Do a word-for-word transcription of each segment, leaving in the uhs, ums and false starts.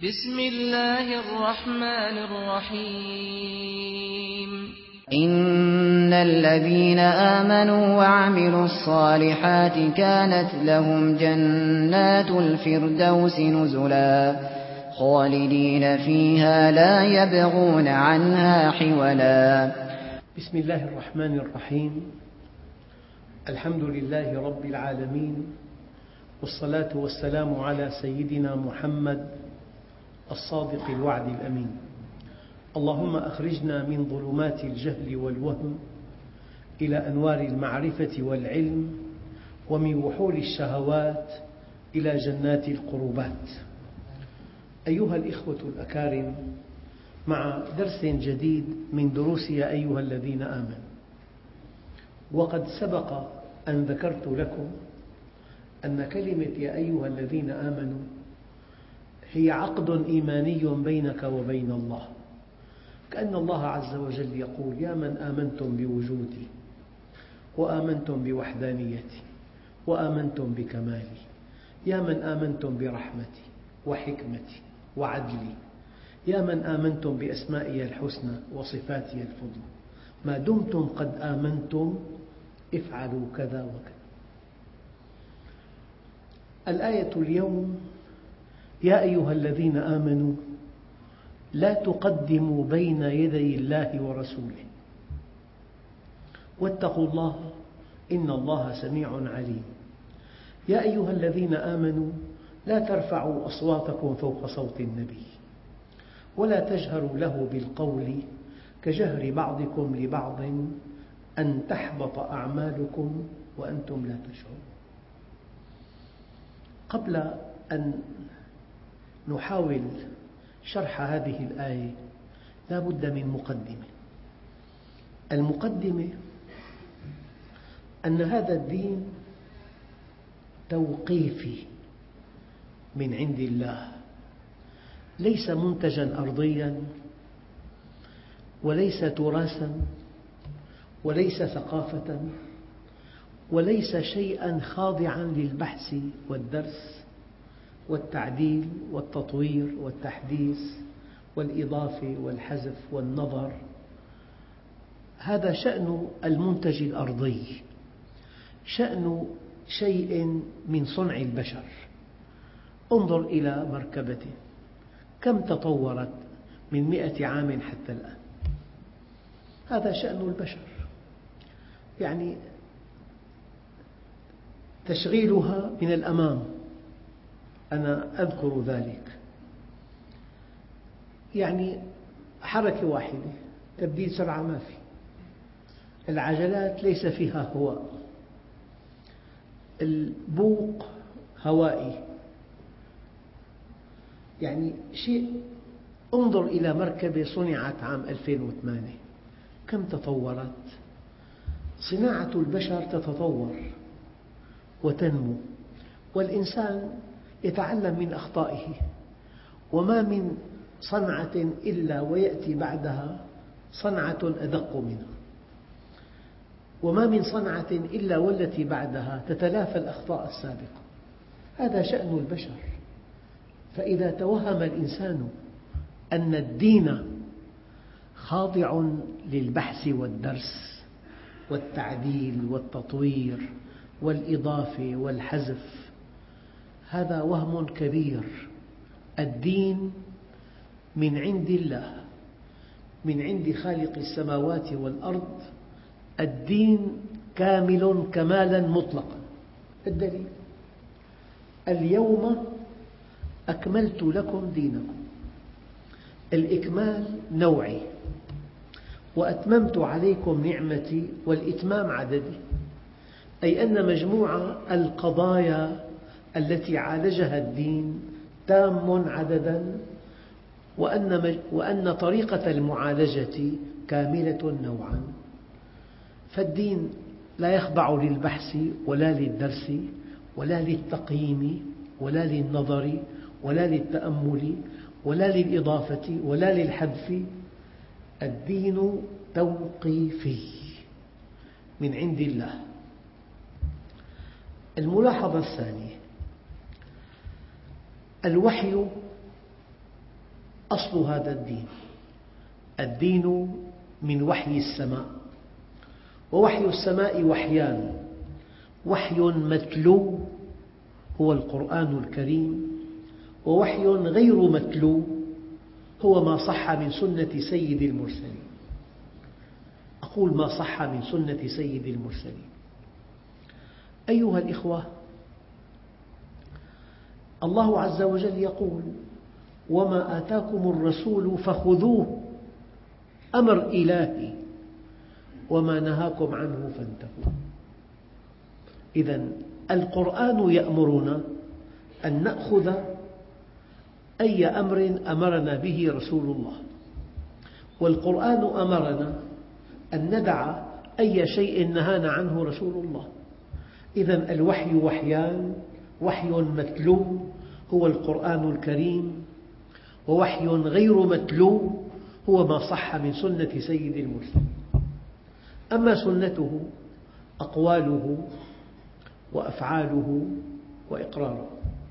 بسم الله الرحمن الرحيم إن الذين آمنوا وعملوا الصالحات كانت لهم جنات الفردوس نزلا خالدين فيها لا يبغون عنها حولا. بسم الله الرحمن الرحيم. الحمد لله رب العالمين، والصلاة والسلام على سيدنا محمد الصادق الوعد الأمين. اللهم أخرجنا من ظلمات الجهل والوهم إلى أنوار المعرفة والعلم، ومن وحول الشهوات إلى جنات القربات. أيها الإخوة الأكارم، مع درس جديد من دروس يا أيها الذين آمنوا. وقد سبق أن ذكرت لكم أن كلمة يا أيها الذين آمنوا هي عقد إيماني بينك وبين الله، كأن الله عز وجل يقول: يا من آمنتم بوجودي، وآمنتم بوحدانيتي، وآمنتم بكمالي، يا من آمنتم برحمتي وحكمتي وعدلي، يا من آمنتم بأسمائي الحسنى وصفاتي الفضلى، ما دمتم قد آمنتم افعلوا كذا وكذا. الآية اليوم: يا أيها الذين آمنوا لا تقدموا بين يدي الله ورسوله واتقوا الله إن الله سميع عليم. يا أيها الذين آمنوا لا ترفعوا أصواتكم فوق صوت النبي ولا تجهروا له بالقول كجهر بعضكم لبعض أن تحبط أعمالكم وأنتم لا تشعرون. قبل أن نحاول شرح هذه الآية لا بد من مقدمة. المقدمة أن هذا الدين توقيفي من عند الله، ليس منتجا أرضيا، وليس تراثا، وليس ثقافة، وليس شيئا خاضعا للبحث والدرس والتعديل والتطوير والتحديث والإضافة والحذف والنظر. هذا شأن المنتج الأرضي، شأن شيء من صنع البشر. انظر إلى مركبة كم تطورت من مئة عام حتى الآن. هذا شأن البشر، يعني تشغيلها من الأمام، أنا أذكر ذلك. يعني حركة واحدة، تبديل سرعة ما في. العجلات ليس فيها هواء، البوق هوائي، يعني شيء. انظر إلى مركبة صنعت عام ألفين وثمانية كم تطورت. صناعة البشر تتطور وتنمو، والإنسان يتعلم من أخطائه، وما من صنعة إلا ويأتي بعدها صنعة أدق منها، وما من صنعة إلا والتي بعدها تتلافى الأخطاء السابقة. هذا شأن البشر. فإذا توهم الإنسان أن الدين خاضع للبحث والدرس والتعديل والتطوير والإضافة والحذف، هذا وهم كبير. الدين من عند الله، من عند خالق السماوات والأرض. الدين كامل كمالا مطلقا. الدليل: اليوم أكملت لكم دينكم. الإكمال نوعي، وأتممت عليكم نعمتي، والإتمام عددي، أي أن مجموع القضايا التي عالجها الدين تام عددا، وأن, وأن طريقة المعالجة كاملة نوعا. فالدين لا يخضع للبحث ولا للدرس ولا للتقييم ولا للنظر ولا للتأمل ولا للإضافة ولا للحذف. الدين توقيفي من عند الله. الملاحظة الثانية: الوحي أصل هذا الدين. الدين من وحي السماء، ووحي السماء وحيان: وحي متلو هو القرآن الكريم، ووحي غير متلو هو ما صح من سنة سيد المرسلين. أقول ما صح من سنة سيد المرسلين. أيها الإخوة، الله عز وجل يقول: وما آتاكم الرسول فخذوه، أمر إلهي، وما نهاكم عنه فانتهوا. إذن القرآن يأمرنا أن نأخذ أي أمر أمرنا به رسول الله، والقرآن أمرنا أن ندع أي شيء نهانا عنه رسول الله. إذن الوحي وحيان: وحي متلو هو القرآن الكريم، ووحي غير متلو هو ما صح من سنة سيد المرسلين. أما سنته أقواله وأفعاله وإقراره.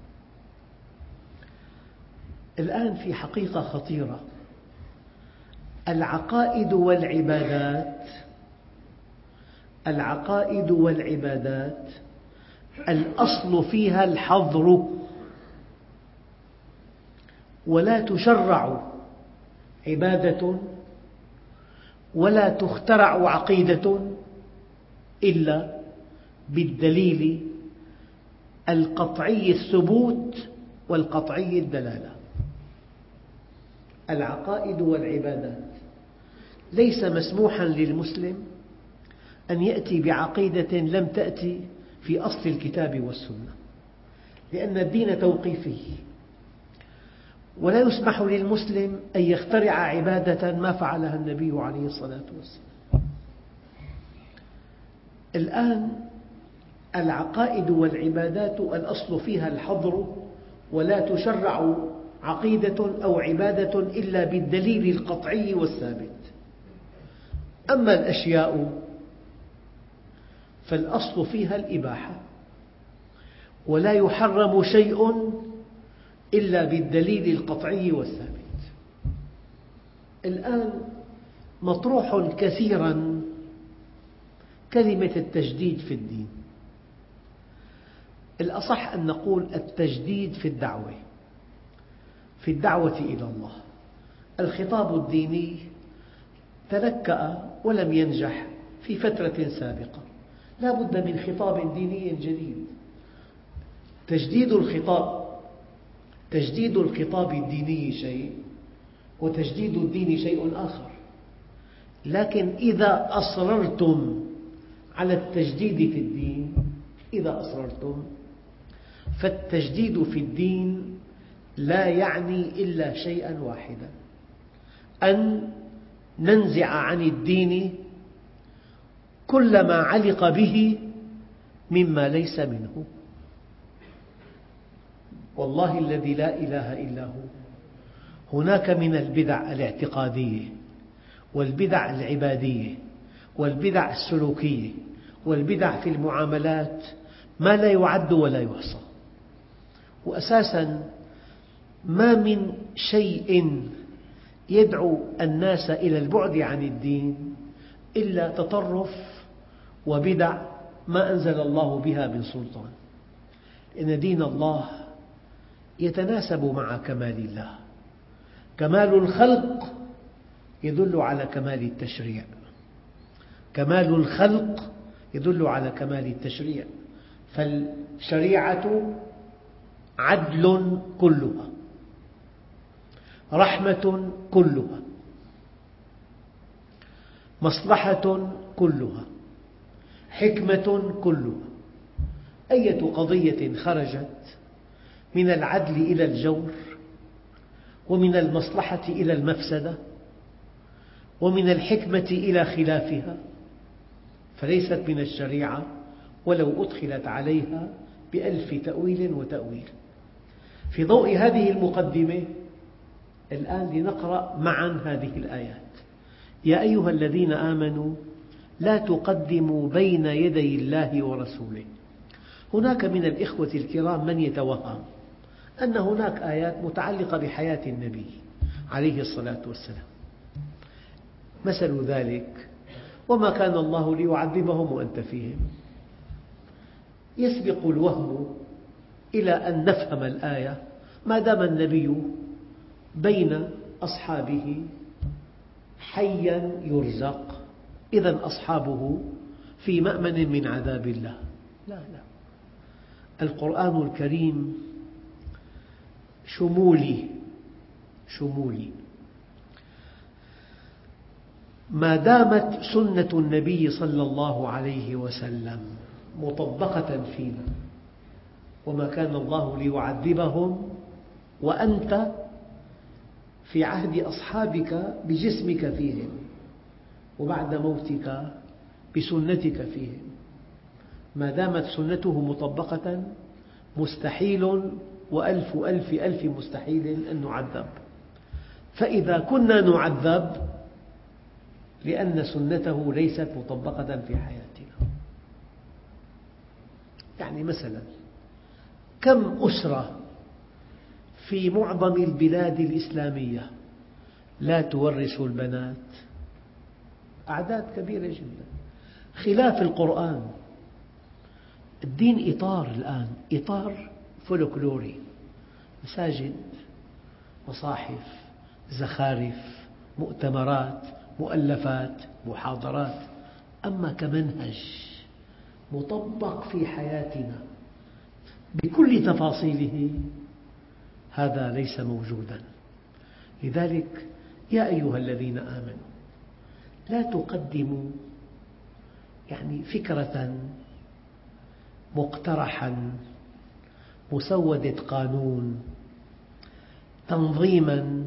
الآن في حقيقة خطيرة: العقائد والعبادات العقائد والعبادات الأصل فيها الحظر، ولا تشرع عبادة ولا تخترع عقيدة إلا بالدليل القطعي الثبوت والقطعي الدلالة. العقائد والعبادات ليس مسموحا للمسلم أن يأتي بعقيدة لم تأتي في أصل الكتاب والسنة، لأن الدين توقيفي، ولا يسمح للمسلم أن يخترع عبادة ما فعلها النبي عليه الصلاة والسلام. الآن العقائد والعبادات الأصل فيها الحظر، ولا تشرع عقيدة أو عبادة إلا بالدليل القطعي والثابت. أما الأشياء فالأصل فيها الإباحة، ولا يحرم شيء إلا بالدليل القطعي والثابت. الآن مطروح كثيرا كلمة التجديد في الدين. الأصح أن نقول التجديد في الدعوة في الدعوة إلى الله. الخطاب الديني تلكأ ولم ينجح في فترة سابقة، لا بد من خطاب ديني جديد. تجديد الخطاب تجديد الخطاب الديني شيء، وتجديد الدين شيء آخر. لكن إذا أصررتم على التجديد في الدين إذا أصررتم فالتجديد في الدين لا يعني إلا شيئا واحدا: أن ننزع عن الدين كل ما علق به مما ليس منه. والله الذي لا إله إلا هو، هناك من البدع الاعتقادية والبدع العبادية والبدع السلوكية والبدع في المعاملات ما لا يعد ولا يحصى. وأساساً ما من شيء يدعو الناس إلى البعد عن الدين إلا تطرف وبدع ما أنزل الله بها من سلطان، إن دين الله يتناسب مع كمال الله. كمال الخلق يدل على كمال التشريع، كمال الخلق يدل على كمال التشريع. فالشريعة عدل كلها، رحمة كلها، مصلحة كلها، حكمة كلها. أية قضية خرجت من العدل إلى الجور، ومن المصلحة إلى المفسدة، ومن الحكمة إلى خلافها، فليست من الشريعة ولو أدخلت عليها بألف تأويل وتأويل. في ضوء هذه المقدمة الآن لنقرأ معا هذه الآيات: يا أيها الذين آمنوا لا تقدموا بين يدي الله ورسوله. هناك من الإخوة الكرام من يتوهم أن هناك آيات متعلقة بحياة النبي، عليه الصلاة والسلام. مثل ذلك: وما كان الله ليعذبهم وأنت فيهم. يسبق الوهم إلى أن نفهم الآية ما دام النبي بين أصحابه حيا يرزق، إذن أصحابه في مأمن من عذاب الله. لا لا، القرآن الكريم شمولي شمولي. ما دامت سنة النبي صلى الله عليه وسلم مطبقة فينا، وما كان الله ليعذبهم وأنت في عهد أصحابك بجسمك فيهم، وبعد موتك بسنتك فيهم. ما دامت سنته مطبقة مستحيل وألف ألف ألف مستحيل أن نعذب. فإذا كنا نعذب لأن سنته ليست مطبقة في حياتنا. يعني مثلا كم أسرة في معظم البلاد الإسلامية لا تورث البنات؟ أعداد كبيرة جدا، خلاف القرآن. الدين إطار الآن، إطار فولكلوري، مساجد، مصاحف، زخارف، مؤتمرات، مؤلفات، محاضرات. أما كمنهج مطبق في حياتنا بكل تفاصيله، هذا ليس موجودا. لذلك يا أيها الذين آمنوا لا تقدموا يعني فكرة مقترحا، مسودة قانون، تنظيما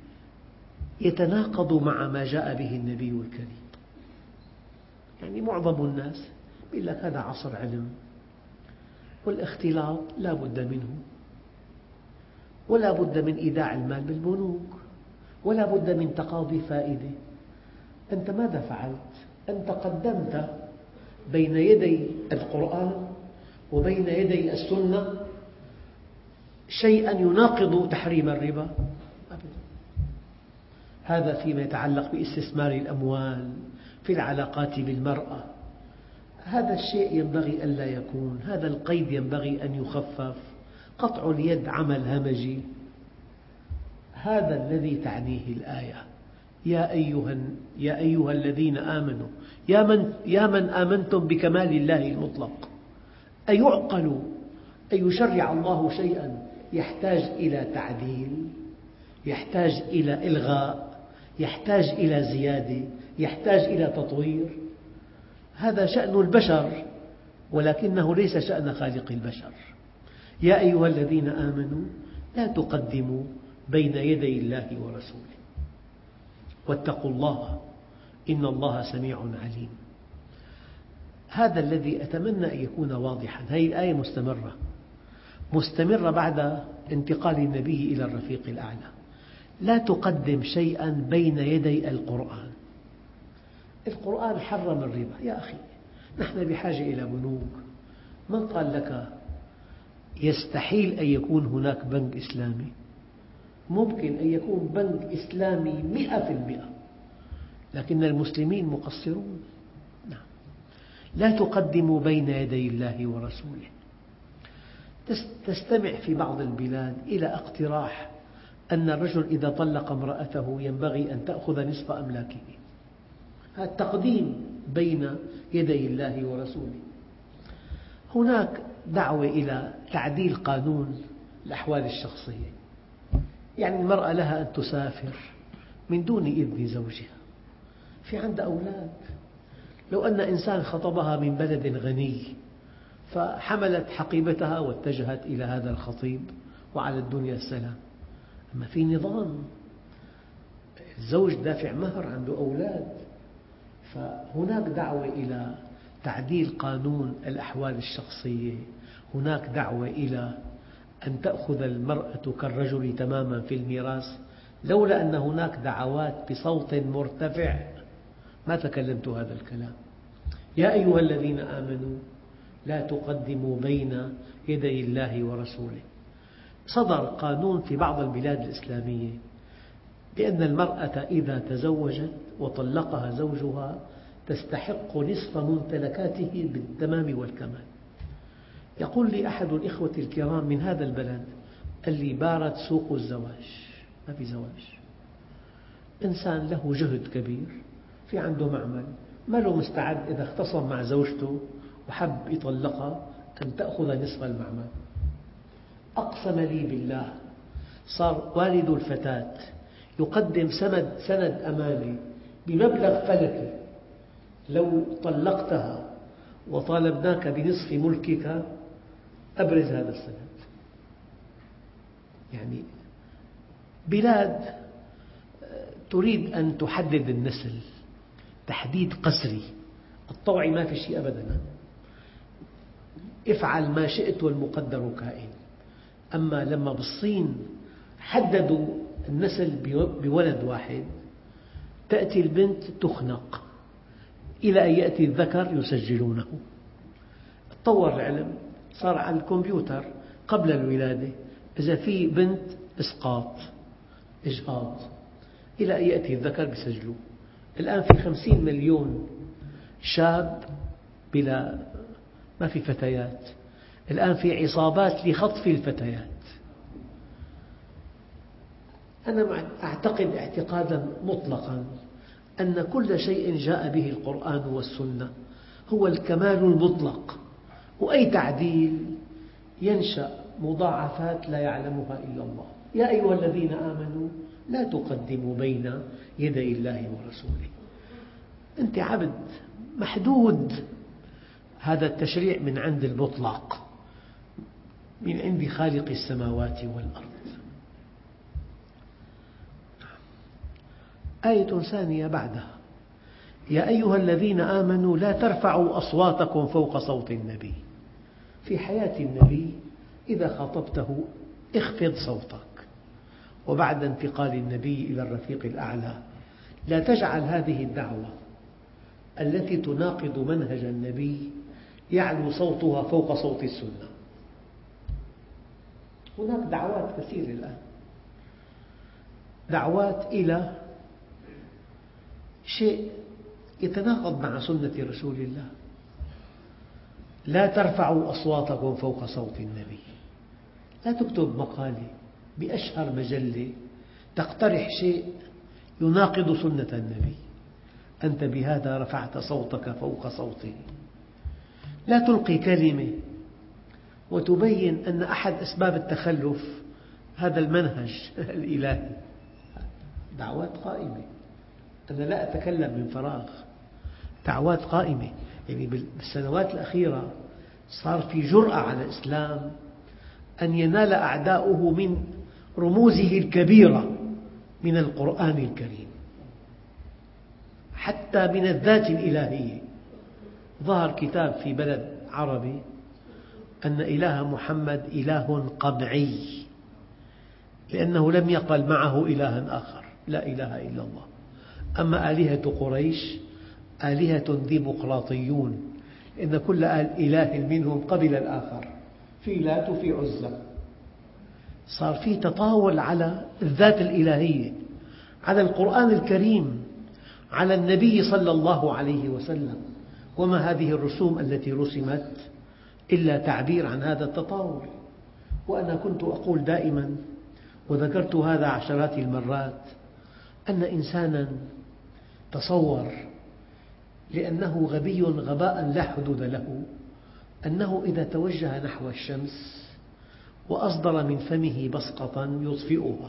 يتناقض مع ما جاء به النبي الكريم. يعني معظم الناس يقول لك هذا عصر علم، والاختلاط لا بد منه، ولا بد من إيداع المال بالبنوك، ولا بد من تقاضي فائدة. أنت ماذا فعلت؟ أنت قدمت بين يدي القرآن وبين يدي السنة شيئا يناقض تحريم الربا. هذا فيما يتعلق باستثمار الأموال، في العلاقات بالمرأة. هذا الشيء ينبغي ألا يكون، هذا القيد ينبغي أن يخفف. قطع اليد عمل همجي، هذا الذي تعنيه الآية. يا أيها, يا أيها الذين آمنوا، يا من, يا من آمنتم بكمال الله المطلق. أيعقل أن يشرع الله شيئا يحتاج إلى تعديل، يحتاج إلى إلغاء، يحتاج إلى زيادة، يحتاج إلى تطوير؟ هذا شأن البشر، ولكنه ليس شأن خالق البشر. يا أيها الذين آمنوا لا تقدموا بين يدي الله ورسوله واتقوا الله إن الله سميع عليم. هذا الذي أتمنى أن يكون واضحا. هذه الآية مستمرة مستمرة بعد انتقال النبي إلى الرفيق الأعلى. لا تقدم شيئا بين يدي القرآن. القرآن حرم الربا. يا أخي، نحن بحاجة إلى بنوك. من قال لك يستحيل أن يكون هناك بنك إسلامي؟ ممكن أن يكون بنك إسلامي مئة في المئة، لكن المسلمين مقصرون. نعم. لا تقدموا بين يدي الله ورسوله. تستمع في بعض البلاد إلى اقتراح أن الرجل إذا طلق امرأته ينبغي أن تأخذ نصف أملاكه. هذا تقديم بين يدي الله ورسوله. هناك دعوة إلى تعديل قانون الأحوال الشخصية. يعني المرأة لها أن تسافر من دون إذن زوجها، في عندها أولاد. لو أن إنسان خطبها من بلد غني فحملت حقيبتها واتجهت إلى هذا الخطيب وعلى الدنيا السلام. أما في نظام، الزوج دافع مهر، عنده أولاد. فهناك دعوة إلى تعديل قانون الأحوال الشخصية. هناك دعوة إلى أن تأخذ المرأة كالرجل تماما في الميراث. لولا أن هناك دعوات بصوت مرتفع ما تكلمت هذا الكلام. يا أيها الذين آمنوا لا تقدموا بين يدي الله ورسوله. صدر قانون في بعض البلاد الإسلامية لأن المرأة إذا تزوجت وطلقها زوجها تستحق نصف ممتلكاته بالتمام والكمال. يقول لي أحد الإخوة الكرام من هذا البلد، قال لي: بارت سوق الزواج، ما في زواج. إنسان له جهد كبير، في عنده معمل، ما له مستعد إذا اختصم مع زوجته وحب يطلقها أن تأخذ نصف المعمل. أقسم لي بالله صار والد الفتاة يقدم سند, سند أماني بمبلغ فلكي، لو طلقتها وطالبناك بنصف ملكك أبرز هذا السند. يعني بلاد تريد أن تحدد النسل تحديد قسري، الطوعي ما في شيء أبدا، افعل ما شئت والمقدر كائن. أما لما بالصين حددوا النسل بولد واحد، تأتي البنت تخنق إلى أن يأتي الذكر يسجلونه. تطور العلم، صار على الكمبيوتر قبل الولادة إذا في بنت إسقاط إجهاض إلى أن يأتي الذكر بسجله. الآن في خمسين مليون شاب بلا ما في فتيات، الآن في عصابات لخطف الفتيات. أنا أعتقد اعتقادا مطلقا أن كل شيء جاء به القرآن والسنة هو الكمال المطلق، وأي تعديل ينشأ مضاعفات لا يعلمها إلا الله. يا أيها الذين آمنوا لا تقدموا بين يدي الله ورسوله. أنت عبد محدود، هذا التشريع من عند المطلق، من عند خالق السماوات والأرض. آية ثانية بعدها: يا أيها الذين آمنوا لا ترفعوا أصواتكم فوق صوت النبي. في حياة النبي إذا خاطبته اخفض صوتك، وبعد انتقال النبي إلى الرفيق الأعلى لا تجعل هذه الدعوة التي تناقض منهج النبي يعلو صوتها فوق صوت السنة. هناك دعوات كثيرة الآن، دعوات إلى شيء يتناقض مع سنة رسول الله. لا ترفعوا أصواتكم فوق صوت النبي. لا تكتب مقالة بأشهر مجلة تقترح شيء يناقض سنة النبي، أنت بهذا رفعت صوتك فوق صوته. لا تلقي كلمة وتبين أن أحد أسباب التخلف هذا المنهج الإلهي. دعوات قائمة، أنا لا أتكلم من فراغ، دعوات قائمة. يعني بالسنوات الأخيرة صار في جرأة على الإسلام أن ينال أعداؤه من رموزه الكبيرة من القرآن الكريم، حتى من الذات الإلهية. ظهر كتاب في بلد عربي أن إله محمد إله قمعي، لأنه لم يقل معه إلها آخر، لا إله إلا الله. أما آلهة قريش آلهة ديمقراطيون، لأن كل إله منهم قبل الآخر، في لات وفي عزى. صار في تطاول على الذات الإلهية، على القرآن الكريم، على النبي صلى الله عليه وسلم. وما هذه الرسوم التي رسمت إلا تعبير عن هذا التطاول. وأنا كنت أقول دائما، وذكرت هذا عشرات المرات، أن إنسانا تصور لأنه غبي غباء لا حدود له أنه إذا توجه نحو الشمس وأصدر من فمه بصقة يطفئها،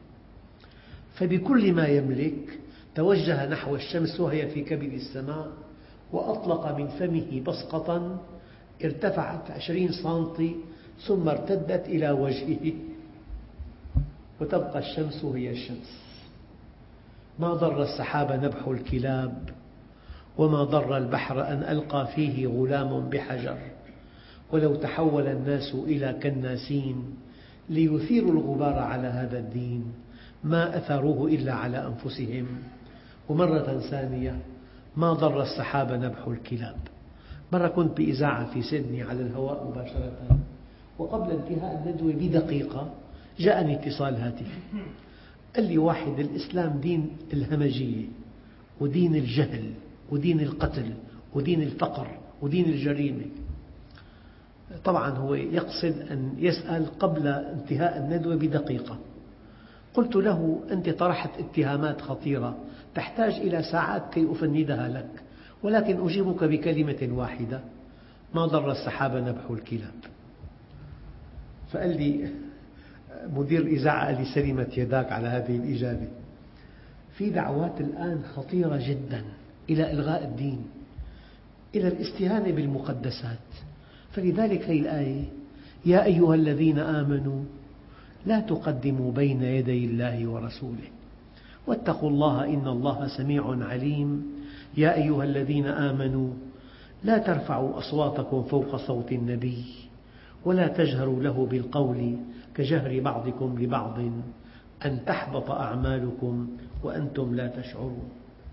فبكل ما يملك توجه نحو الشمس وهي في كبد السماء وأطلق من فمه بصقة ارتفعت عشرين سنتي ثم ارتدت إلى وجهه، وتبقى الشمس هي الشمس. ما ضر السحاب نبح الكلاب، وما ضر البحر أن ألقى فيه غلام بحجر، ولو تحول الناس إلى كناسين ليثيروا الغبار على هذا الدين ما أثروه إلا على أنفسهم. ومرة ثانية: ما ضر السحاب نبح الكلاب. مرة كنت بإذاعة في سيدني على الهواء مباشرة، وقبل انتهاء الندوة بدقيقة جاءني اتصال هاتفي، قال لي واحد الإسلام دين الهمجية ودين الجهل ودين القتل ودين الفقر ودين الجريمة. طبعا هو يقصد أن يسأل قبل انتهاء الندوة بدقيقة. قلت له: أنت طرحت اتهامات خطيرة تحتاج إلى ساعات كي أفندها لك، ولكن أجيبك بكلمة واحدة: ما ضر السحاب نبح الكلاب. فقال لي مدير الإذاعة: قال لي سلمت يداك على هذه الإجابة. في دعوات الآن خطيرة جدا إلى إلغاء الدين، إلى الاستهانة بالمقدسات. فلذلك هذه الآية: يا أيها الذين آمنوا لا تقدموا بين يدي الله ورسوله واتقوا الله إن الله سميع عليم. يا أيها الذين آمنوا لا ترفعوا أصواتكم فوق صوت النبي ولا تجهروا له بالقول كجهر بعضكم لبعض أن تحبط أعمالكم وأنتم لا تشعرون.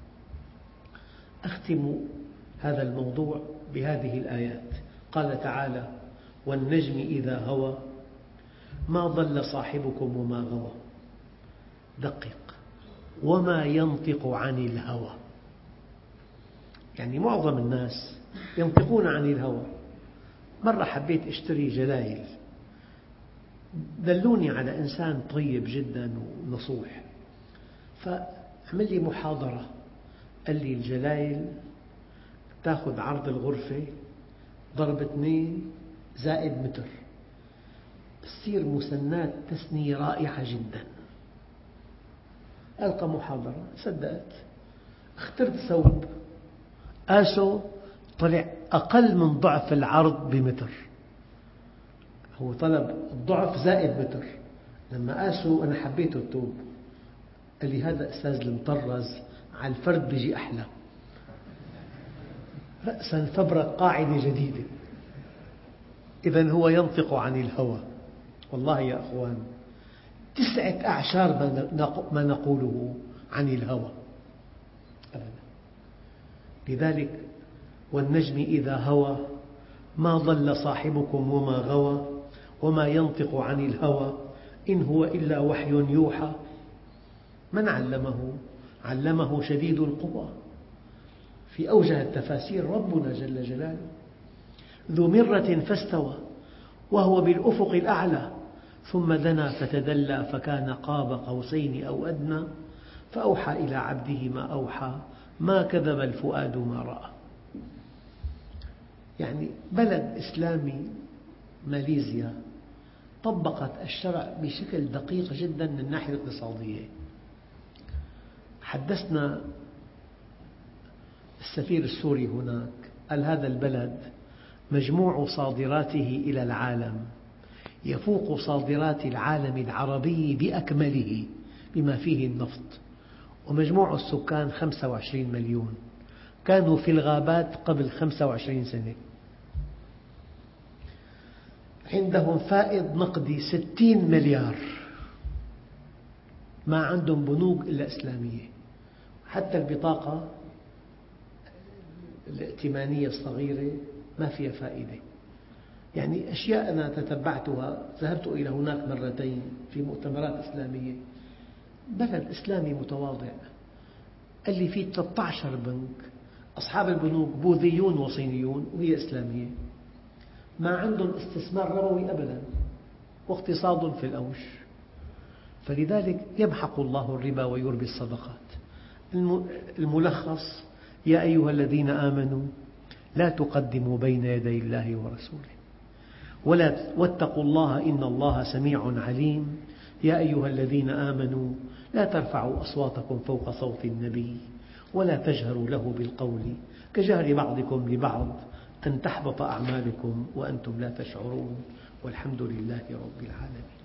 أختم هذا الموضوع بهذه الآيات. قال تعالى: والنجم إذا هوى ما ضل صاحبكم وما غوى. دقق: وما ينطق عن الهوى. يعني معظم الناس ينطقون عن الهوى. مرة حبيت أشتري جلايل، دلوني على إنسان طيب جدا ونصوح، فعمل لي محاضرة. قال لي: الجلايل تأخذ عرض الغرفة ضرب اثنين زائد متر، تصير مسنات تسنية رائعة جدا. ألقى محاضرة، صدقت. اخترت ثوب، قاسه طلع أقل من ضعف العرض بمتر. هو طلب الضعف زائد متر. لما قاسه أنا حبيته الثوب. قال لي: هذا أستاذ المطرز على الفرد بيجي أحلى. رأسا فبرك قاعدة جديدة. إذن هو ينطق عن الهوى. والله يا أخوان، تسعة أعشار ما نقوله عن الهوى أبدا. لذلك: والنجم إذا هوى ما ضل صاحبكم وما غوى وما ينطق عن الهوى إن هو إلا وحي يوحى. من علمه؟ علمه شديد القوى. في أوجه التفاسير ربنا جل جلاله. ذو مرة فاستوى وهو بالأفق الأعلى ثم دنا فتدلى فكان قاب قوسين أو أدنى فأوحى إلى عبده ما أوحى ما كذب الفؤاد ما رأى. يعني بلد إسلامي ماليزيا طبقت الشرع بشكل دقيق جدا من الناحية الاقتصادية. حدثنا السفير السوري هناك، قال: هذا البلد مجموع صادراته إلى العالم يفوق صادرات العالم العربي بأكمله بما فيه النفط، ومجموع السكان خمسة وعشرين مليون، كانوا في الغابات قبل خمسة وعشرين سنة. عندهم فائض نقدي ستين مليار، ما عندهم بنوك إلا إسلامية، حتى البطاقة الائتمانية الصغيرة ما فيها فائدة. يعني أشياء أنا تتبعتها، ذهبت إلى هناك مرتين في مؤتمرات إسلامية. بلد إسلامي متواضع. قال لي: في ثلاثة عشر بنك، أصحاب البنوك بوذيون وصينيون وهي إسلامية، ما عندهم استثمار ربوي أبدا واقتصاد في الأوج. فلذلك يمحق الله الربا ويربي الصدقات. الملخص: يا أيها الذين آمنوا لا تقدموا بين يدي الله ورسوله ولا واتقوا الله إن الله سميع عليم. يا أيها الذين آمنوا لا ترفعوا أصواتكم فوق صوت النبي ولا تجهروا له بالقول كجهر بعضكم لبعض أن تحبط أعمالكم وأنتم لا تشعرون. والحمد لله رب العالمين.